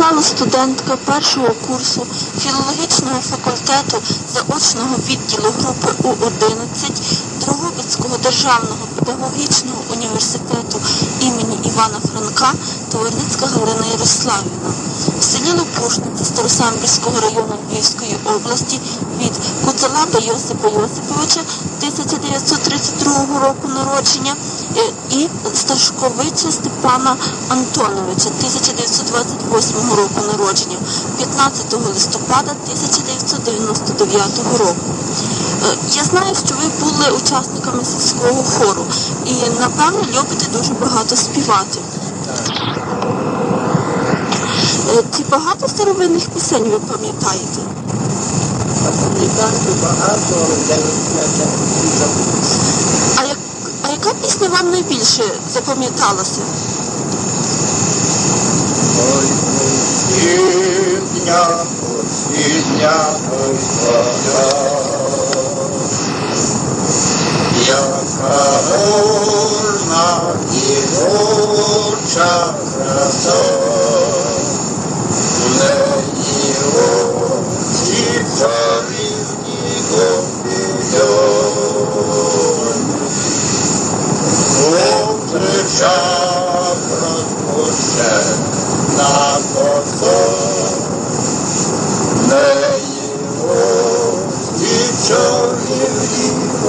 написала студентка першого курсу філологічного факультету заочного відділу групи У-11 Дрогобицького державного педагогічного університету імені Івана Франка Товарницька Галина Ярославівна. В селі Лопушниця Старосамбірського району Львівської області від Куцелаба Йосипа Йосиповича 1932 року народження і Сташковича Степана Антоновича 1928 року народження, 15 листопада 1999 року. Я знаю, що ви були учасниками сільського хору і, напевно, любите дуже багато співати. Чи багато старовинних пісень ви пам'ятаєте? Пам'ятаю багато, але А яка пісня вам найбільше запам'яталася? ой, осіння твоя, яка горна дівоча краса, в неї очі чарівні обійоні, кричав розпуще на косах, в неї очі чарівні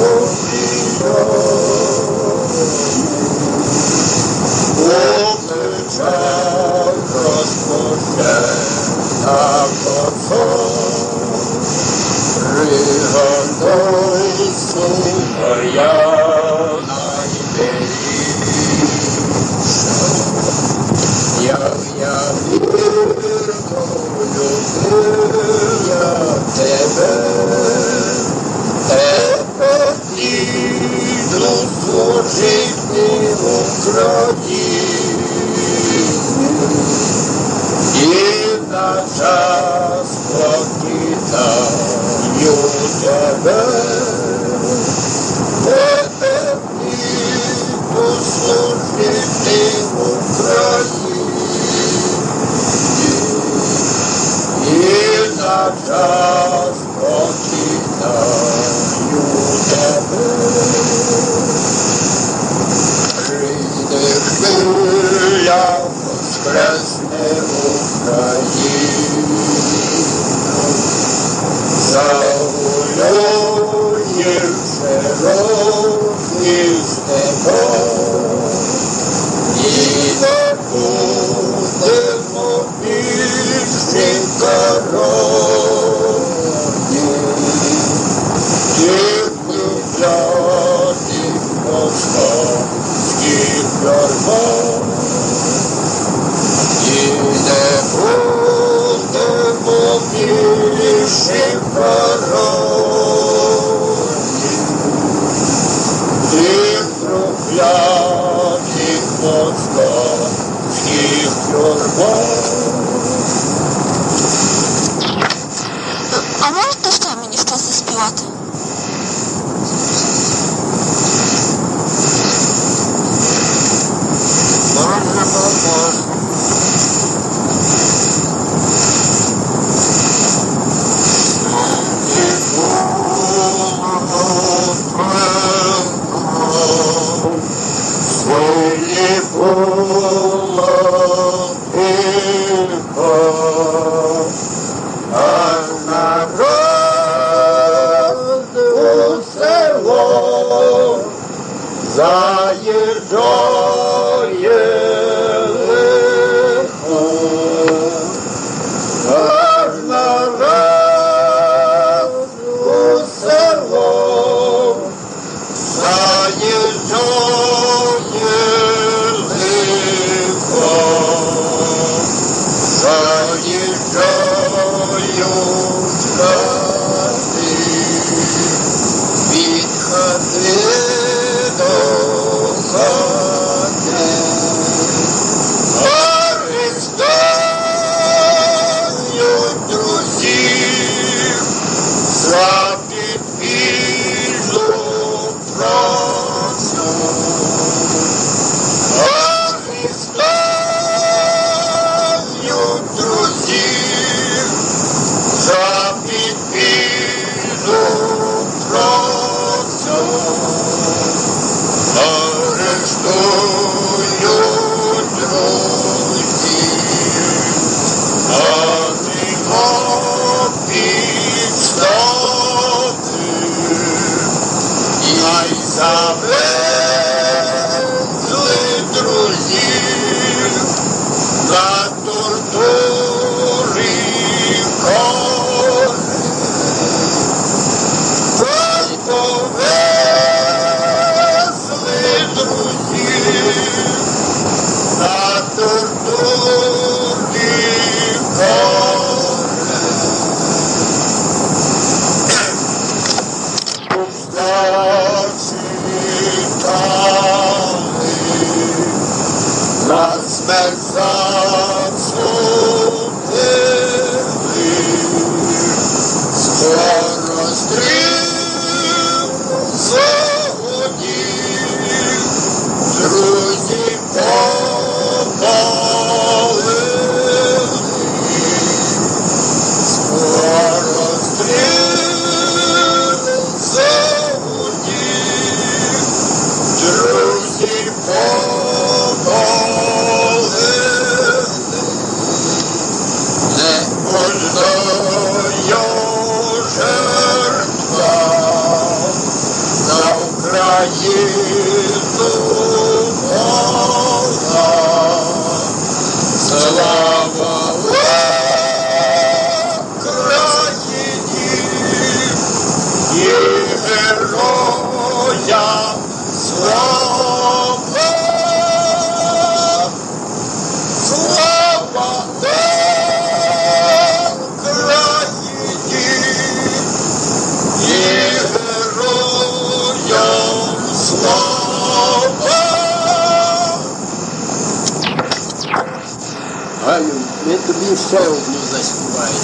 кричав розпуще на косах, пригадай своя найбільша, як я вірно любив я тебе, піду служити в Україні, і на час покидаю тебе, піду служити в Україні, і на час покидаю тебе. Прийде хвиля, воскресне Україну, загулює широкий степом, і не будемо більше короні, тільки взятих московських ярмов, і завезли друзів на тортури коли. Повезли друзів на тортури коли. Зачитали на смерть засудили, скоро стрім загодів, друзі попалили, скоро стрім загодів, друзі попалили. Не одною жертва за Україну мала. Слава Україні і героям слава! Слава Україні і героям слава! Галю, ми тобі ще одну заспіваємо.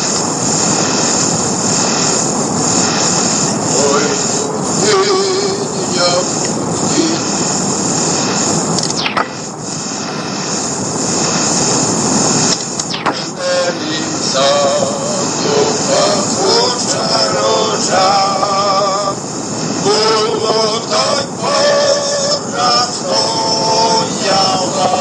Ой, пустиня, пустиня, меліса, духа хоча рожа, було так пора стояла,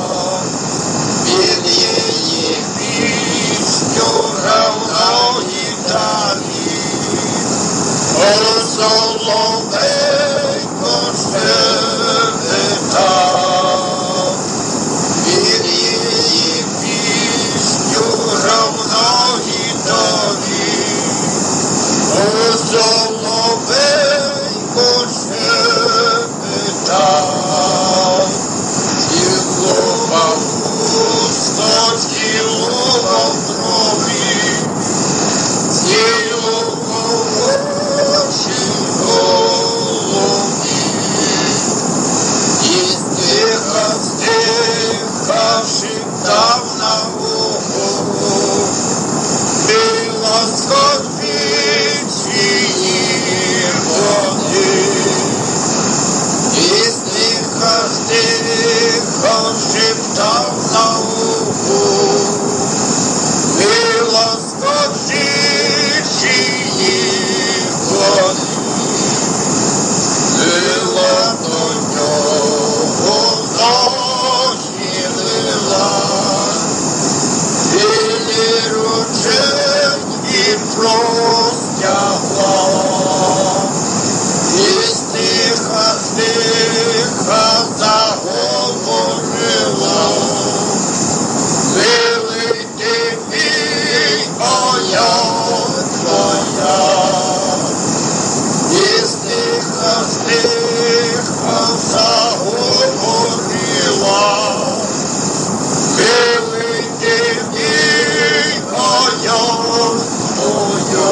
він її пісню равно гітарі. О, соловейко щебетав, він її пісню равно гітарі. О, соловейко щебетав, цілував уста, цілував брові, цілував очі голубі, і стиха шептав на ухо, біла скотвічні води. І стиха шептав на ухо, біла скотвічні води. Лила до нього захилила, білі рученьки простягла, і стиха заговорила, милий ти мій, моя твоя. І стиха заговорила, милий ти мій, моя твоя.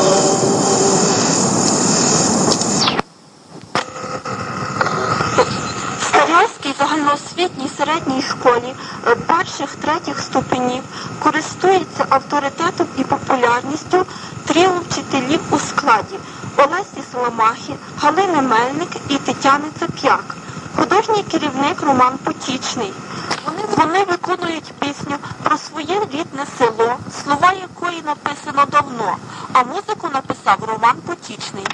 В Старянській загальноосвітній середній школі перших-третіх ступенів користується авторитетом і популярністю тріо вчителів у складі Олесі Соломахи, Галини Мельник і Тетяни Цап'як. Художній керівник Роман Потічний. Вони виконують пісню про своє рідне село, слова якої написано давно, а музику написав Роман Потічний.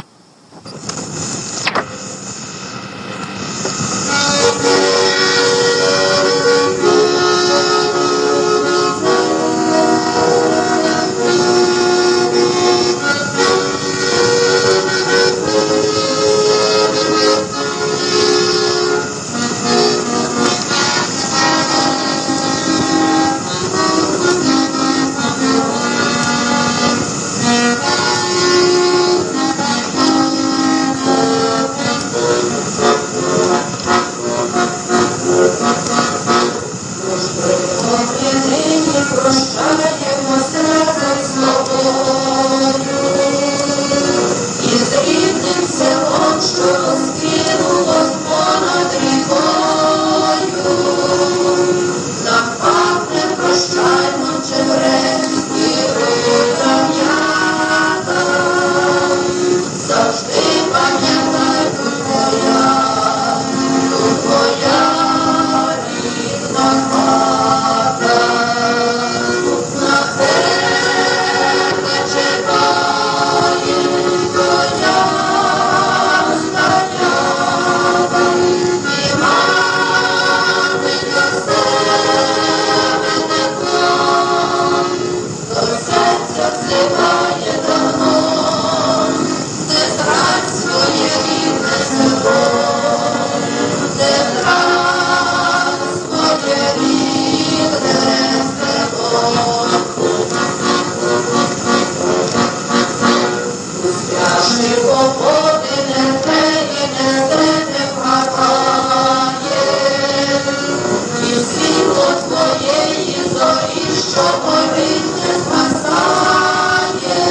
що горить не згасає,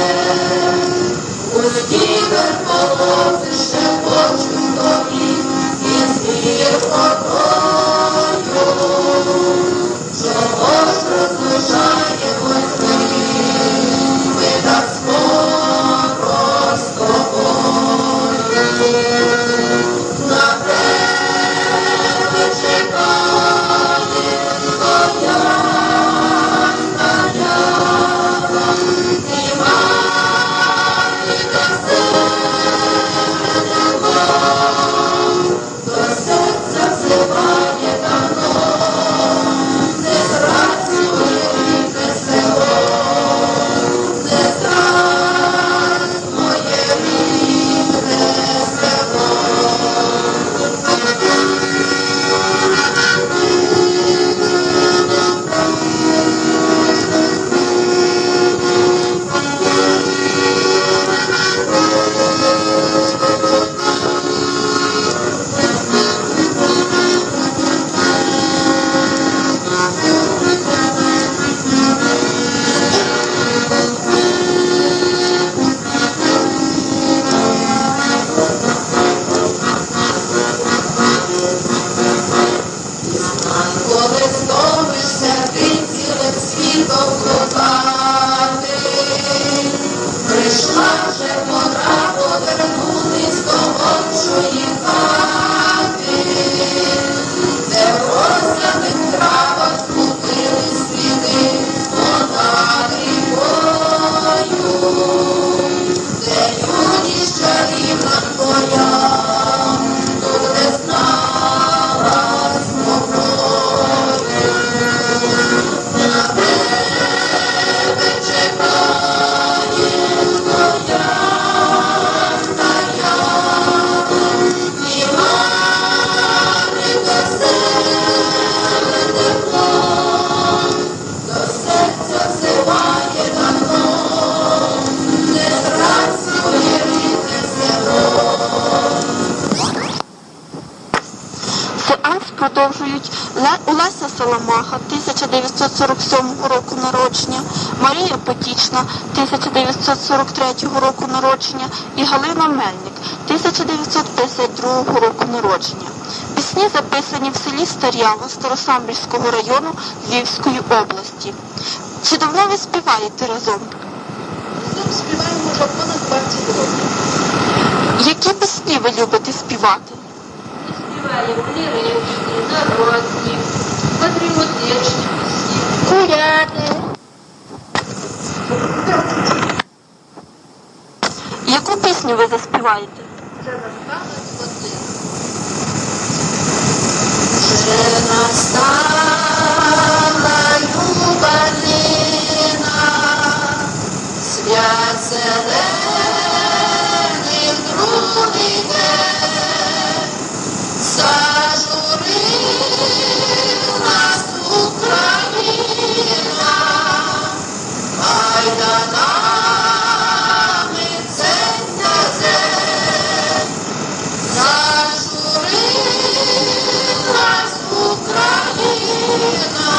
пусті верхолози шепочуть тобі із гір водою. Чого ж розлучаємось ми так скоро з тобою? На тебе чекає твоя наява, і мати до серця взиває давно, не зрацює рідне село, не зраць моє рідне село. Коли стомишся ти цілим світом блукати, прийшла вже пора повернутись до отчої хати, де в розляних травах купили сліди понад рікою, де юність чарівна твоя буде знала Сеанс продовжують Олеся Соломаха, 1947 року народження, Марія Потічна, 1943 року народження і Галина Мельник, 1952 року народження. Пісні записані в селі Стар'ява Старосамбірського району Львівської області. Чи давно ви співаєте разом? Разом співаємо вже понад 20 років. Які пісні ви любите співати? Співаємо ліричні, народні, патріотичні пісні. Куряти. Яку пісню ви заспіваєте? Вже настала година. Вже настала юбилина, свят зелений другий день, зажурив нас Україна, майданами дзень на дзень, зажурив нас Україна,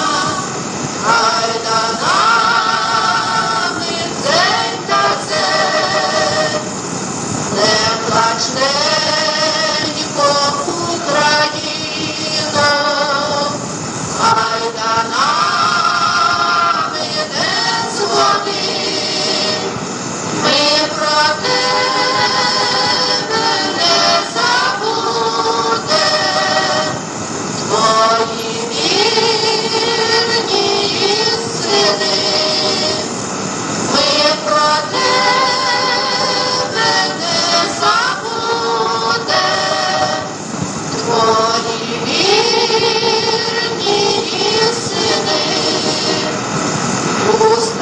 майданами дзень на дзень. Не плач, ненько, Україно, майданами не дзвони, ми про тебе не забудем, твої вірні сини, ми про тебе не забудем, твої вірні сини. У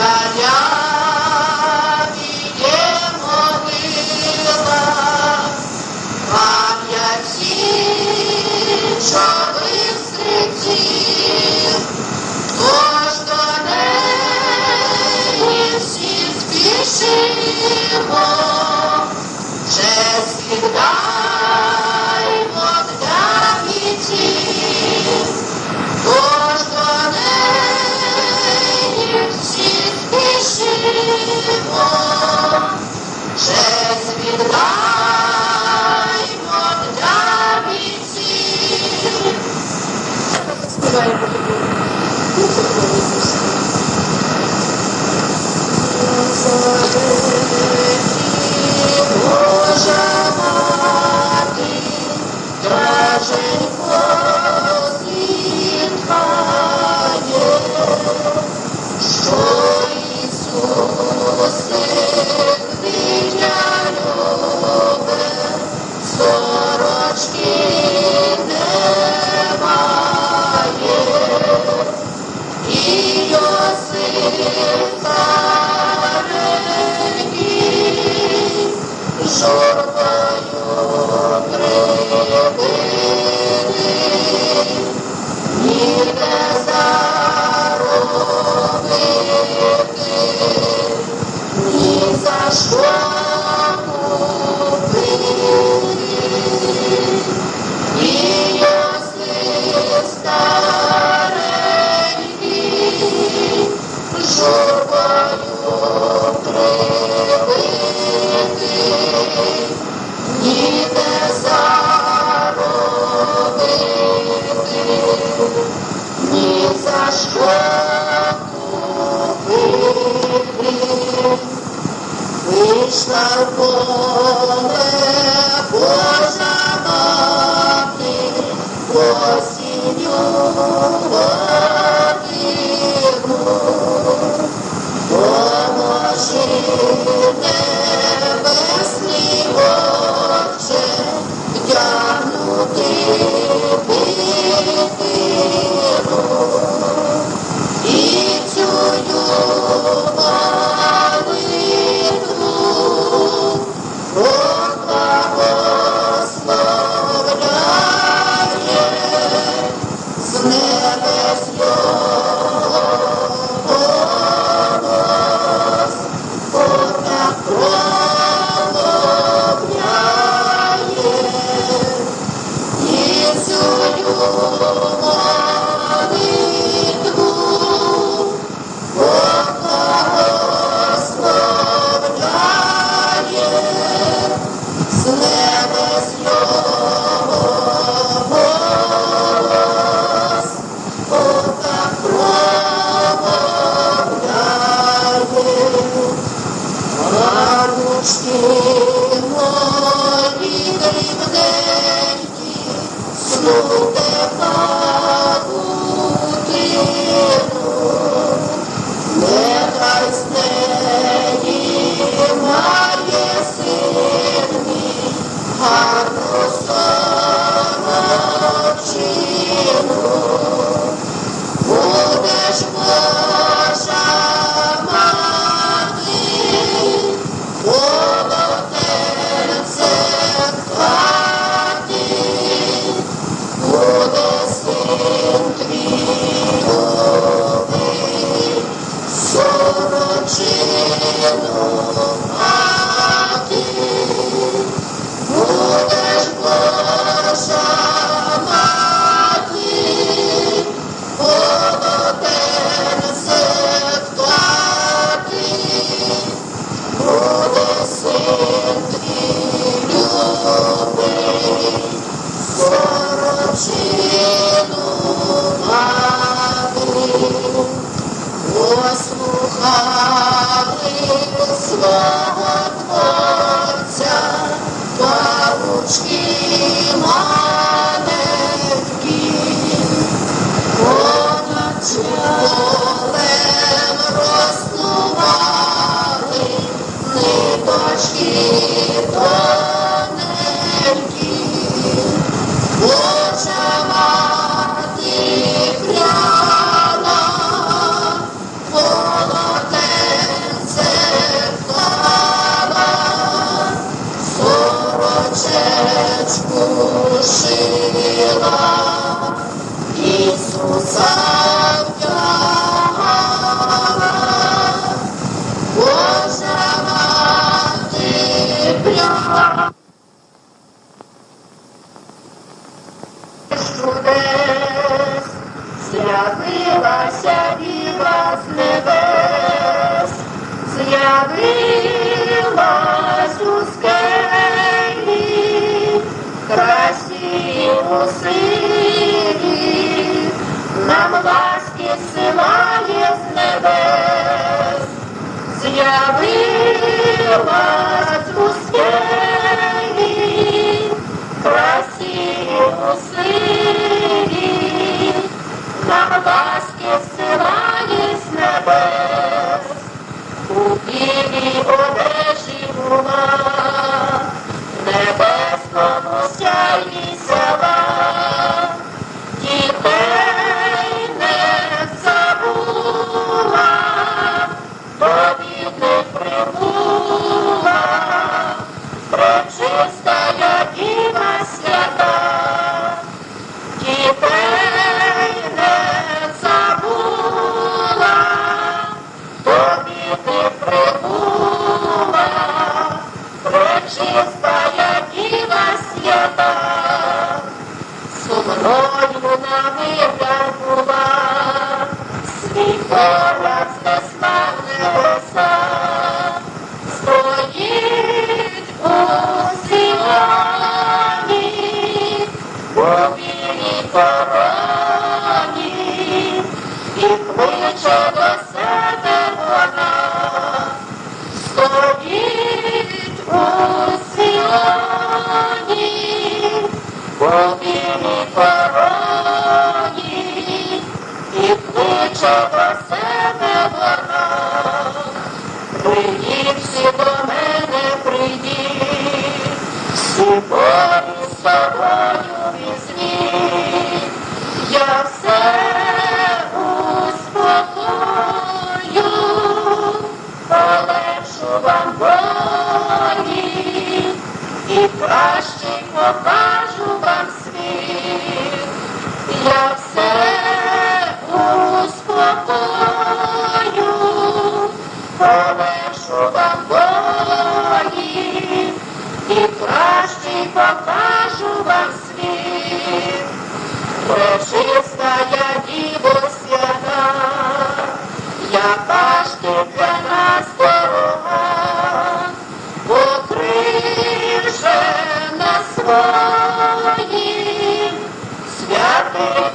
Стар'яві є могила пам'яті чорних стрільців, тож до неї всі спішимо, честь віддаймо для вітів, тож до неї З'явилася діва з небес, з'явилась у скелі, красиву сині, нам ласки ласки силає з небес, з'явилась у скелі, красиву силі, нам ласки силає з небес, у білій одежі була, небесному сяйві села, дітей не забула, до бідних прибула, пречистая Діва свята, дітей не забула, до бідних прибула, пречистая Діва свята, сумною на вигляд була, свій погляд знесла в небеса, стоїть у Сіоні, у білій короні, і кличе до себе вона, стоїть у Сіоні, у білій короні, і кличе до себе вона. Прийдіть всі до мене, прийдіть, всі болі з собою візьміть, я все успокою, полегшу вам болі, і краще покажу вам світ, я все успокою, полегшу вам болі, і краще покажу вам світ. Пречистая Діво свята, яка ж ти для нас дорога, покрившена своїм святим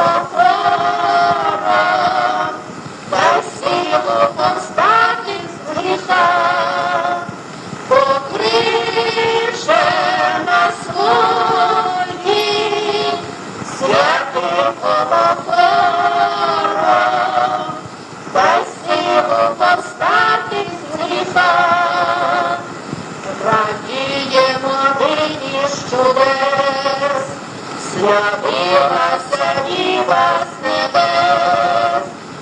омофором, дай силу повстати з гріха, покрившена своїм святим омофором, дай силу повстати з гріха. Радіємо нині з чудес, з'явилася Діва з небес,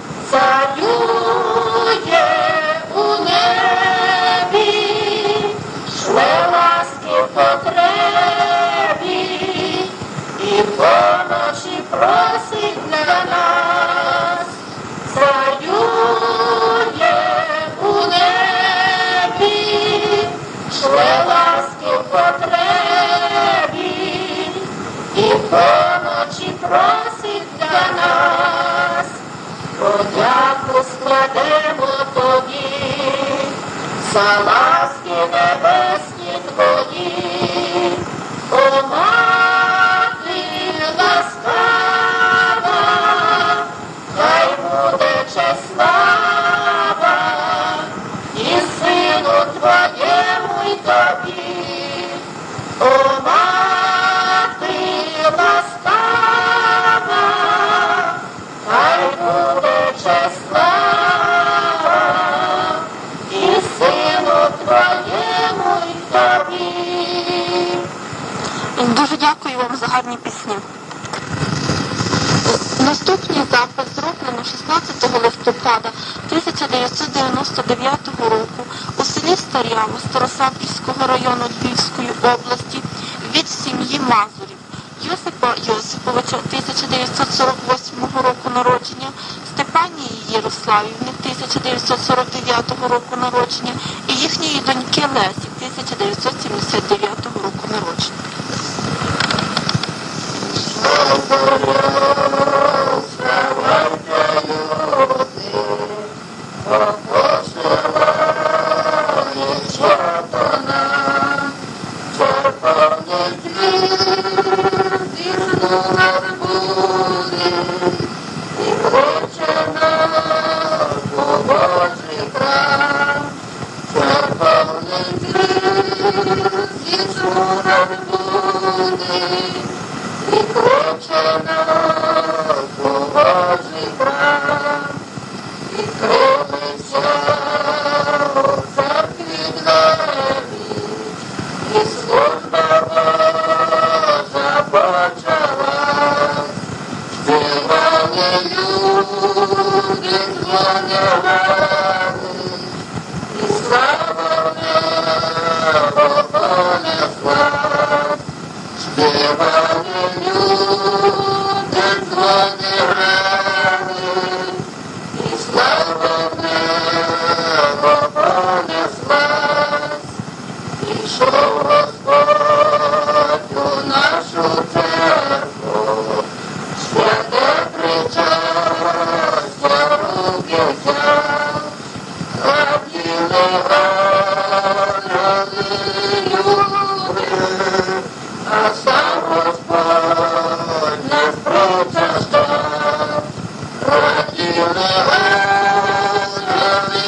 царює у небі, шле ласки в потребі, і помочі просить для нас, царює у небі, шле ласки в потребі, і помочі просить для нас. Подяку складемо тобі за ласки небесні твої, о мати ласкава, хай буде честь слава і сину твоєму й тобі, о мати ласкава, хай буде честь слава і сину твоєму й тобі. Дуже дякую вам за гарні пісні. Наступний запис зроблено 16 листопада 1999 року у селі Старяво Старосамбірського району Львівської області від сім'ї Мазурів Йосипа Йосиповича 1948 року народження, Степанії Ярославівни 1949 року народження і їхньої доньки Лесі 1979 року народження. Зірнула з буди, і кличе відкрилися у церкві двері, і служба Божа почалась. Співали люди, дзвонили, і слава в небо понеслась. Співали люди, дзвонили, і слава в небо понеслась. Ішов Господь у нашу церкву, святе причастя руки взяв, раділи ангели люди, а сам Господь нас причащав. Раділи ангели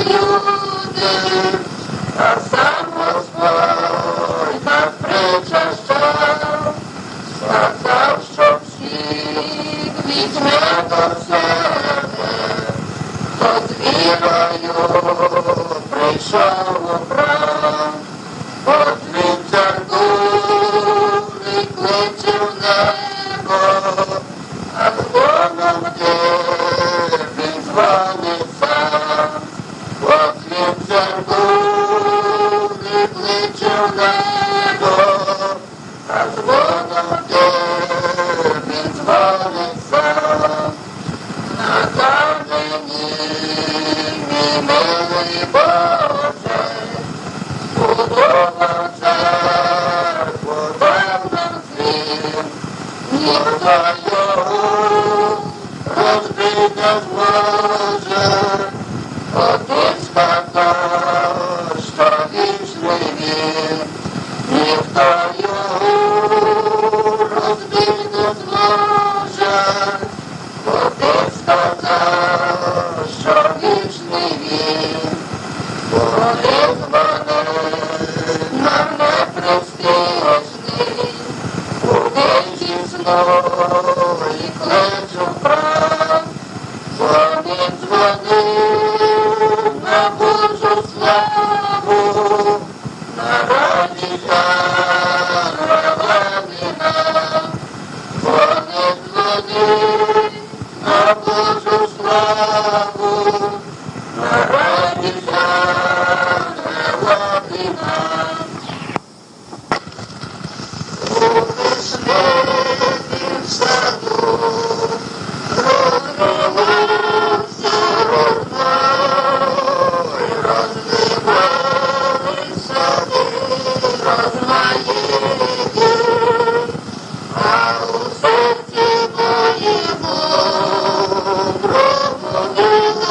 люди, а сам Господь нас причащав. Сказав, що всіх візьме до себе, хто з вірою прийшов у храм. От він церковний кличе в небо, а дзвоном він дзвонить сам. От він церковний кличе в небо, а дзвоном він дзвонить сам. На камені, мій милий Боже, будував церкву давно звір, ніхто його розбить не зможе. Один сказав, що вічний він, ніхто його розбить не зможе. Один сказав, що вічний він, один з мене нам не престижний, один знову і кличу в храм. Дзвонить, дзвонить на Божу славу, на радість ангелам нам. Дзвонить, дзвонить на Божу славу, на радість ангелам нам. У вишневім саду розливався рудной, розливалися розмаїті, а у серці моєму промовила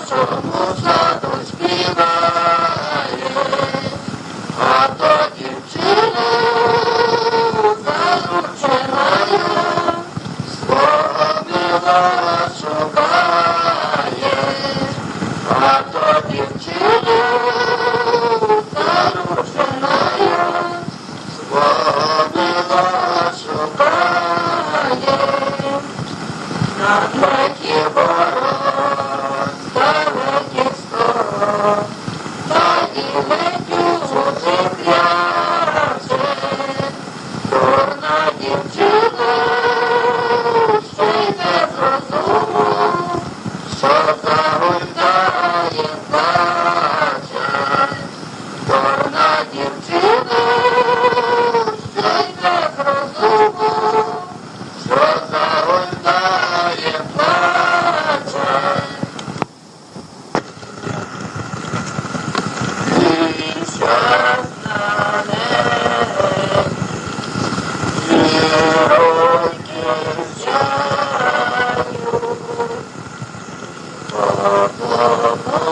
дитячому саду співає, а то дівчину зарученою свого милого шукає, а то дівчину зарученою свого милого шукає. На третій ворот ставить сто, та і летючий кряже, дурна дівчина, що й не зрозуму, що загойдає плаче, дурна дівчина, що й не зрозуму, що загойдає плаче. І щасна не, і руки чаю,